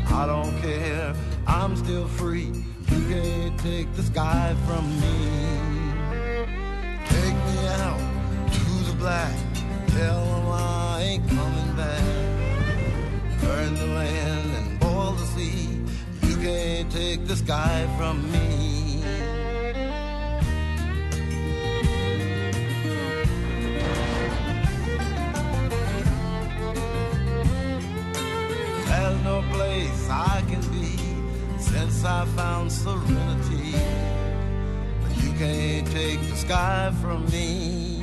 I don't care, I'm still free. You can't take the sky from me. Take me out to the black, tell them I ain't coming back. Burn the land and boil the sea. You can't take the sky from me. There's no place I can be since I found serenity. But you can't take the sky from me.